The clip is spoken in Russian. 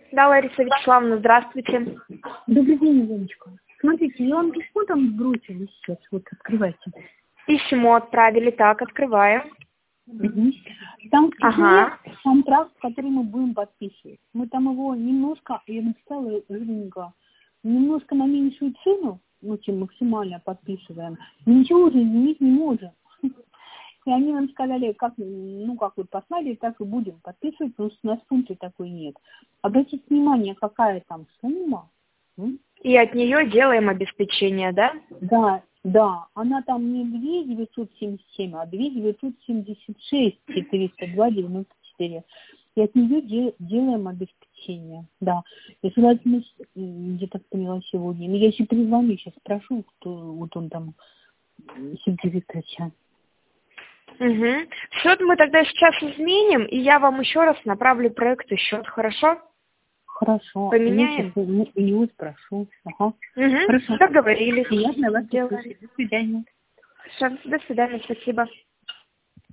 Да, Лариса Вячеславовна, здравствуйте. Добрый день, Леночка. Смотрите, я вам письмо там бросила сейчас, вот открывайте. Письмо отправили, так, открываем. Угу. Там в письме Ага. контракт, который мы будем подписывать. Мы там его немножко, я написала жирненько, немножко на меньшую цену, ну, чем максимально подписываем. Ничего уже изменить не можем. И они нам сказали, как вы послали, так и будем подписывать, потому что у нас функции такой нет. Обратите внимание, какая там сумма. И от нее делаем обеспечение, да? Да, она там не 2977, а 2976 402,94. И от нее делаем обеспечение. Да. Я желательно, я так поняла, сегодня. Но я еще перезвоню, сейчас спрошу, кто вот он там, Сергей Викторович. Угу. Счет мы тогда сейчас изменим, и я вам еще раз направлю проект и счет, хорошо? Хорошо. Поменяем? Я его спрошу. Ага. Угу. Хорошо. Договорились. Приятно вас Делаем. слышать. До свидания. Хорошо. До свидания, спасибо.